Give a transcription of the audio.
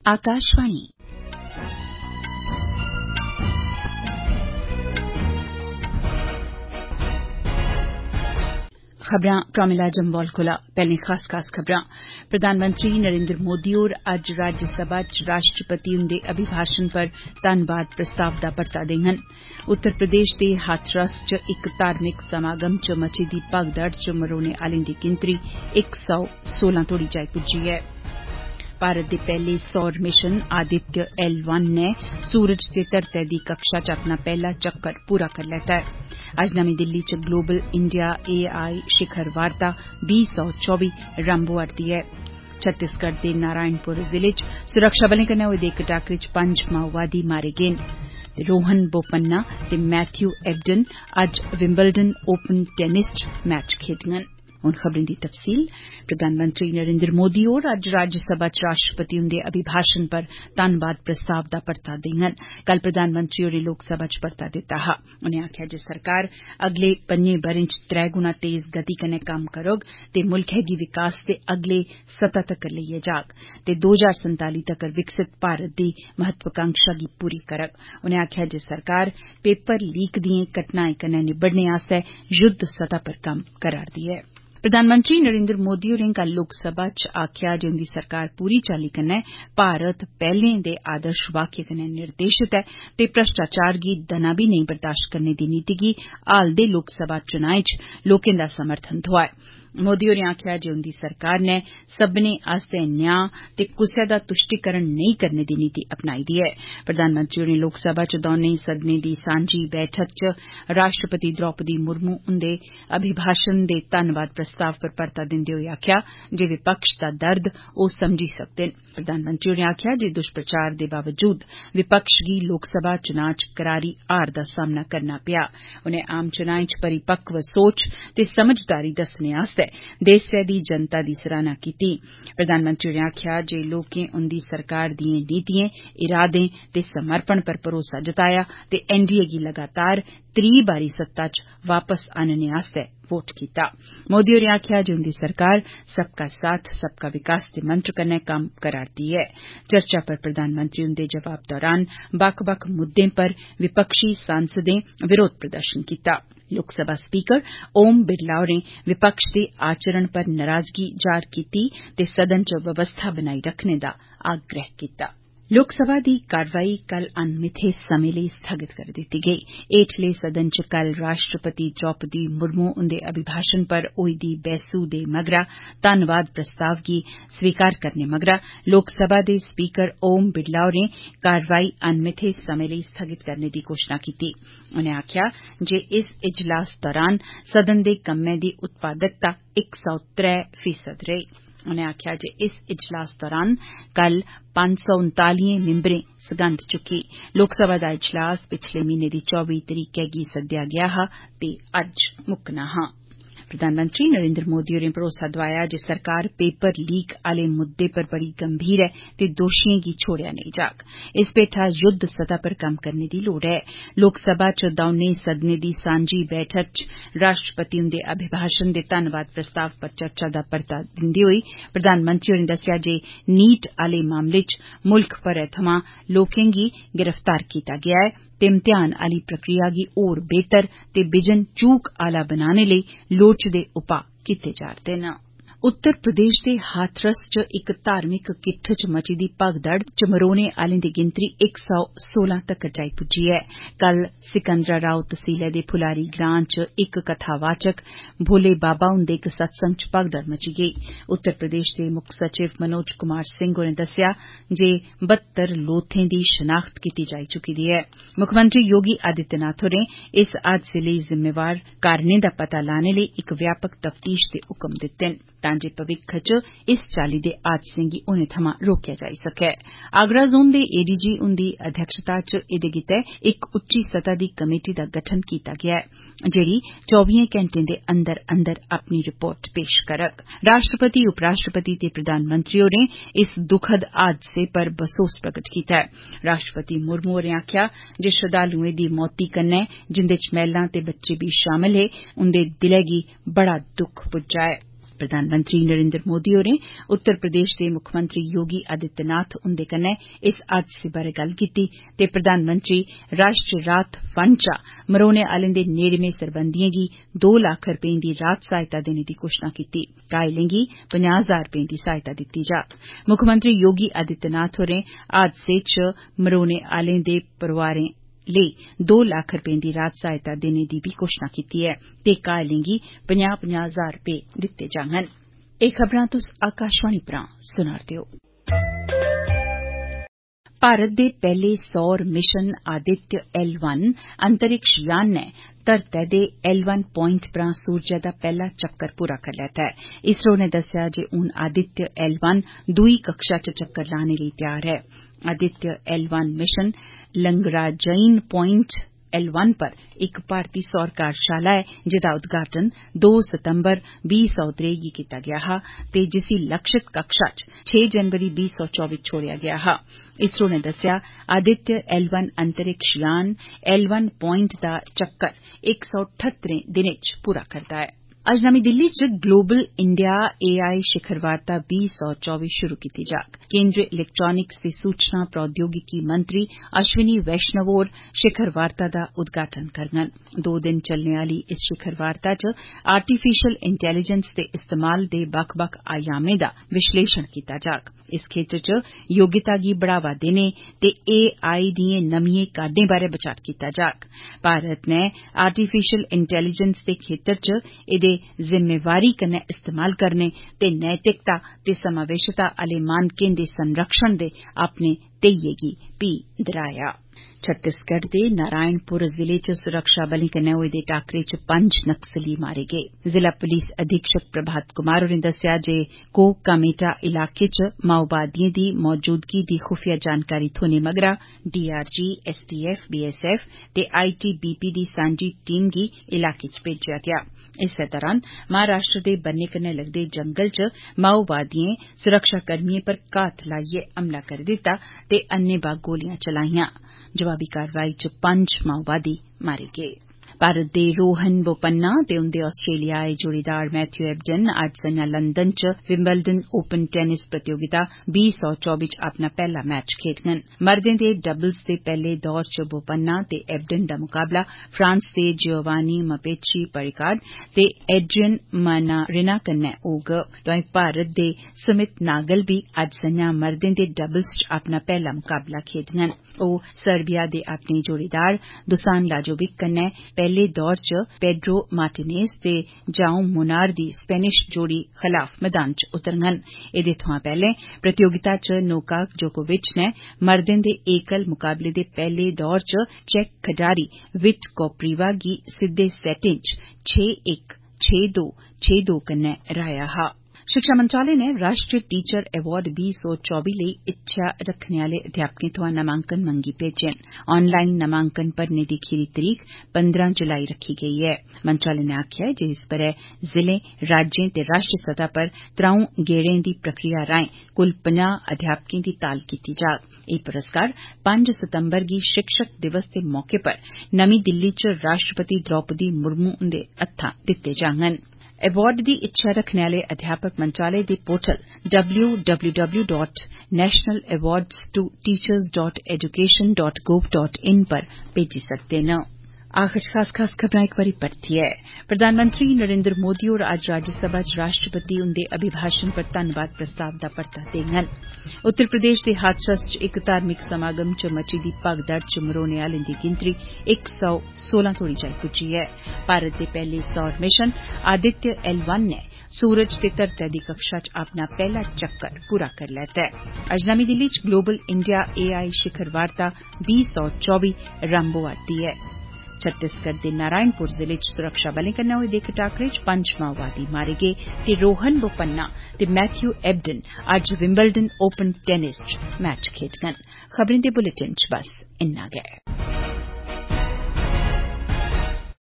आकाशवाणी खबरां प्रोमिला जम्वाल कोला पैहले खास खबरां प्रधानमंत्री नरेंद्र मोदी होर अज्ज राज्यसभा च राष्ट्रपति हुंदे अभिभाषण पर धन्नवाद प्रस्ताव दा परता देङन। उत्तर प्रदेश दे हाथरस च इक धार्मिक समागम च मची दी भगदड़ च मरोने आलें दी गिनतरी 116 तोड़ी जाई पुज्जी ऐ। भारत दे पैहले सौर मिशन आदित्य L1 ने सूरज ते धरतै दी कक्षा च अपना पैहला चक्कर पूरा करी लैता ऐ। अज्ज नमीं दिल्ली च ग्लोबल इंडिया AI शिखर वार्ता 2024 रंभ होआ'रदी ऐ। छत्तीसगढ़ दे नारायणपुर जिले च सुरक्षाबलें कन्नै होए दे इक टाकरे च 5 माओवादी मारे गे न। रोहन बोपन्ना ते मैथ्यू एबडन अज्ज विंबलडन ओपन टेनिस च मैच खेडङन। हुन खबरें दी तफसील। प्रधानमंत्री नरेंद्र मोदी होर अज्ज राज्यसभा च राष्ट्रपति हुंदे अभिभाषण पर धन्नवाद प्रस्ताव दा परता देङन। कल प्रधानमंत्री होरें लोकसभा च परता दित्ता हा। उनें आखेआ जे सरकार अगले 5 ब'रें च 3 गुणा तेज गति कन्नै कम्म करोग ते मुल्खै गी विकास दे अगले सतह तक्कर लेइयै जाग ते 2047 तक्कर विकसित भारत दी महत्वाकांक्षा गी पूरी करग। उनें आखेआ जे सरकार पेपर लीक दिएं घटनाएं कन्नै निब्बड़ने आस्तै युद्ध सतह पर कम्म करा'रदी ऐ। प्रधानमंत्री नरेंद्र मोदी होरें कल लोकसभा च आखेआ जे उंदी सरकार पूरी चाल्ली कन्नै भारत पैहलें दे आदर्श वाक्य कन्नै निर्देशित ऐ ते भ्रष्टाचार गी दना बी नेईं बर्दाश्त करने दी नीति गी हाल दे लोकसभा चुनाएं च लोकें दा समर्थन थ्होआ ऐ। मोदी होरें आखेआ जे उंदी सरकार नै सब्बनें आस्तै न्याय ते कुसै दा तुष्टीकरण नेईं करने दी नीति अपनाई दी ऐ। प्रधानमंत्री होरें लोकसभा च दौनें सदनें दी सांझी बैठक च राष्ट्रपति द्रौपदी मुर्मू हुंदे अभिभाषण दे धन्नवाद प्रस्ताव पर परता दिंदे होई आखेआ जे विपक्ष दा दर्द ओह समझी सकदे न। प्रधानमंत्री होरें आखेआ जे दुष्प्रचार दे बावजूद विपक्ष गी लोकसभा चुनां च करारी हार दा सामना करना पेआ। उनें आम चुनाएं च परिपक्व सोच ते समझदारी दस्सने आस्तै देसै दी जनता दी सराहना कीती। प्रधानमंत्री होरें आखेआ जे लोकें उंदी सरकार दिएं नीतिएं, इरादें ते समर्पण पर भरोसा जताया ते NDA गी लगातार त्री बारी सत्ता च वापस आनने आस्तै वोट कीता। मोदी होरें आखेआ जे उंदी सरकार सबका साथ सबका विकास दे मंत्र कन्नै कम्म करा'रदी ऐ। चर्चा पर प्रधानमंत्री हुंदे जवाब दौरान बक्ख बक्ख मुद्दें पर विपक्षी सांसदें विरोध प्रदर्शन कीता। लोकसभा स्पीकर ओम बिरला होरें विपक्ष दे आचरण पर नाराजगी जाहर कीती ते सदन च व्यवस्था बनाई रखने दा आग्रह कीता। लोकसभा दी कारवाई कल अनमिथे समें लेई स्थगित करी दित्ती गेई। हेठले सदन च कल राष्ट्रपति द्रौपदी मुर्मू हुंदे अभिभाषण पर होई दी बैह्सू दे मगरा धन्नवाद प्रस्ताव गी स्वीकार करने मगरा लोकसभा दे स्पीकर ओम बिरला होरें कारवाई अनमिथे समें लेई स्थगित करने दी घोषणा कीती। उनें आखेआ जे इस इजलास दौरान सदन दे कम्मै दी उत्पादकता 103% रेही। उनें आखेआ जे इस इजलास दौरान कल 539 मिंबरें सगंध चुक्की। लोकसभा दा इजलास पिछले म्हीने दी 24 तरीकै गी सद्देआ गेआ हा ते अज्ज मुक्कना हा। प्रधानमंत्री नरेंद्र मोदी होरें भरोसा दोआया जे सरकार पेपर लीक आले मुद्दे पर बड़ी गंभीर ऐ ते दोषिएं गी छोड़ेआ नेईं जाग। इस पेठा युद्ध सतह पर कम्म करने दी लोड़ ऐ। लोकसभा च दौनें सदनें दी सांझी बैठक च राष्ट्रपति हुंदे अभिभाषण दे धन्नवाद प्रस्ताव पर चर्चा दा परता दिंदे होई प्रधानमंत्री होरें दस्सेआ जे नीट आले मामले च मुल्ख भरै थमां लोकें गी गिरफ्तार कीता गेआ ऐ ते इम्तिहान आली प्रक्रिया गी होर बेहतर ते बिजन चूक आला बनाने लेई लोड़चदे उपाऽ कीते जा'रदे न। उत्तर प्रदेश दे हाथरस च इक धार्मिक किट्ठ च मची दी भगदड़ च मरोने आलें दी गिनतरी 116 तक्कर जाई पुज्जी ऐ। कल सिकंदरा राव तहसीलै दे फुलारी ग्रां च इक कथावाचक भोले बाबा हुंदे इक सत्संग च भगदड़ मची गेई। उत्तर प्रदेश दे मुक्ख सचिव मनोज कुमार सिंह होरें दस्सेआ जे 72 लोथें दी शनाख्त कीती जाई चुकी दी ऐ। मुक्खमंत्री योगी आदित्यनाथ होरें इस हादसे लेई जिम्मेवार कारणें दा पता लाने लेई इक व्यापक तफ्तीश दे हुकम दित्ते न तां जे भविक्ख च इस चाल्ली दे हादसें गी होने थमां रोकेआ जाई सकै। आगरा जोन दे ADG हुंदी अध्यक्षता च एह्दे गितै इक उच्ची सतह दी कमेटी दा गठन कीता गेआ ऐ जेह्ड़ी 24 घैंटें दे अंदर अंदर अपनी रिपोर्ट पेश करग। राष्ट्रपति उपराष्ट्रपति ते प्रधानमंत्री होरें इस दुखद हादसे पर बसोस प्रगट कीता ऐ। राष्ट्रपति मुर्मू होरें आखेआ जे श्रद्धालुएं दी मौती कन्नै जिंदे च महिलां ते बच्चे बी शामल हे उंदे दिलै गी बड़ा दुख पुज्जा ऐ। प्रधानमंत्री नरेंद्र मोदी होरें उत्तर प्रदेश दे मुक्खमंत्री योगी आदित्यनाथ हुंदे कन्नै इस हादसे बारै गल्ल कीती ते प्रधानमंत्री राष्ट्रीय राहत फंड चा मरोने आलें दे नेड़मे सरबंधिएं गी 2 लाख रपें दी राहत सहायता देने दी घोषणा कीती। घायलें गी 50,000 रपें दी सहायता दित्ती जाग। मुक्खमंत्री योगी आदित्यनाथ होरें हादसे च मरोने आलें दे परोआरें लेई 2 लाख रपें दी राहत सहायता देने दी बी घोषणा कीती ऐ ते घायलें गी 50,000 रपें दित्ते जाङन। एह् खबरां तुस आकाशवाणी परा सुना'रदे ओ। भारत दे पैहले सौर मिशन आदित्य L1 अंतरिक्ष यान नै धरतै दे L1 प्वाइंट परा सूरजै दा पैहला चक्कर पूरा करी लैता ऐ। इसरो नै दस्सेआ जे हून आदित्य L1 दूई कक्षा च चक्कर लाने लेई त्यार ऐ। Aditya L1 mission लंगराजाइन point L1 पर इक भारती सौर कार्यशाला ऐ जेदा उद्घाटन 2 सितंबर 2023 गी कीता गेआ हा ते जिसी लक्षित कक्षा च 6 जनवरी 2024 छोड़ेआ गेआ हा। इसरो नै दस्सेआ आदित्य L1 अंतरिक्ष यान L1 प्वाइंट दा चक्कर 178 दिनें च पूरा करदा ऐ। अज्ज नमीं दिल्ली च ग्लोबल इंडिया AI शिखर वार्ता 2024 शुरू कीती जाग। केंद्रीय इलैक्ट्रानिक्स ते सूचना प्रौद्योगिकी मंत्री अश्विनी वैष्णव होर शिखर वार्ता दा उद्घाटन करङन। 2 दिन चलने आली इस शिखर वार्ता च आर्टिफिशियल इंटेलीजेंस दे इस्तेमाल दे बक्ख-बक्ख आयामें दा विश्लेषण कीता जाग। इस खेतर च योग्यता गी बढ़ावा देने ते AI दिएं नमिएं काड्डें बारै विचार कीता जाग। भारत नै आर्टिफिशियल इंटेलीजेंस दे खेतर च एदे जिम्मेवारी कन्नै इस्तेमाल करने ते नैतिकता ते समावेशता आले मानकें दे संरक्षण दे अपने धेइये गी भी दराया। छत्तीसगढ़ दे नारायणपुर जिले च सुरक्षा बलें कन्नै होए दे टाकरे च 5 नक्सली मारे गे। जिला पुलिस अधीक्षक प्रभात कुमार होरें दस्सेआ जे कोकमेटा इलाके च माओवादिएं दी मौजूदगी दी खुफिया जानकारी थ्होने मगरा DRG, STF, BSF ते ITBP दी सांझी टीम गी इलाके च भेजेआ गेआ। इस्सै दौरान महाराष्ट्र दे बन्ने कन्नै लगदे जंगल च माओवादिएं सुरक्षाकर्मिएं पर घात लाइयै हमला करी दित्ता ते अन्नेबाह गोलियां चलाईयां। जवाबी कारवाई च 5 माओवादी मारे गे। भारत दे रोहन बोपन्ना ते उंदे आस्ट्रेलियाई जोड़ीदार मैथ्यू एबडन अज्ज संझा लंदन च विंबलडन ओपन टेनिस प्रतियोगिता 2024 च अपना पैहला मैच खेडङन। मर्दें दे डबल्स दे पैहले दौर च बोपन्ना ते एबडन दा मुकाबला फ्रांस दे जियोवानी मपेच्ची परिकाड ते एड्रियन मानारिना कन्नै होग। तोआईं भारत दे सुमित नागल बी अज्ज संझा मर्दें दे डबल्स च अपना पैहला मुकाबला खेडङन। ओह सर्बिया दे अपने जोड़ीदार दुसान लाजोविक कन्नै पैहले दौर च पेड्रो मार्टिनेज ते जाउम मुनार दी स्पेनिश जोड़ी खलाफ मैदान च उतरङन। एदे थमां पैहले प्रतियोगिता च नोवाक जोकोविच नै मर्दें दे एकल मुकाबले दे पैहले दौर च चेक खडारी विट कोपरीवा गी सिद्दे सेटें च 6-1, 6-2, 6-2 कन्नै हराया हा। शिक्षा मंत्रालय नै राष्ट्रीय टीचर अवार्ड 2024 लेई इच्छा रखने आले अध्यापकें थमां नामांकन मंगी भेजे न। ऑनलाइन नामांकन भरने दी खीरी तरीक 15 जुलाई रखी गेई ऐ। मंत्रालय नै आखेआ ऐ जे इस ब'रे जिलें, राज्यें ते राष्ट्रीय सतह पर 3 गेड़ें दी प्रक्रिया राएं कुल 50 अध्यापकें दी ताल कीती जाग। एह् पुरस्कार 5 सितंबर गी शिक्षक दिवस दे मौके पर नमीं दिल्ली च राष्ट्रपति द्रौपदी मुर्मू हुंदे हत्थां दित्ते जाङन। अवार्ड दी इच्छा रखने आले अध्यापक मंत्रालय दे पोर्टल www.nationalawards2teachers.education.gov.in पर भेजी सकदे न। आखिर खास खबरां इक बारी परतियै। प्रधानमंत्री नरेंद्र मोदी होर अज्ज राज्यसभा च राष्ट्रपति हुंदे अभिभाषण पर धन्नवाद प्रस्ताव दा परता देङन। उत्तर प्रदेश दे हाथरस च इक धार्मिक समागम च मची दी भगदड़ च मरोने आलें दी गिनतरी 116 तोड़ी जाई पुज्जी ऐ। भारत दे पैहले सौर मिशन आदित्य L1 नै सूरज ते धरतै दी कक्षा च अपना पैहला चक्कर पूरा करी लैता ऐ। अज्ज नमीं दिल्ली च ग्लोबल इंडिया AI शिखर वार्ता 2024 रंभ होआ'रदी ऐ। छत्तीसगढ़ दे नारायणपुर जिले च सुरक्षा बलें कन्नै होए दे इक टाकरे च 5 माओवादी मारे गे ते रोहन बोपन्ना ते मैथ्यू एबडन अज्ज विंबलडन ओपन टेनिस च मैच खेडङन। खबरें दे बुलेटिन च बस इन्ना गै।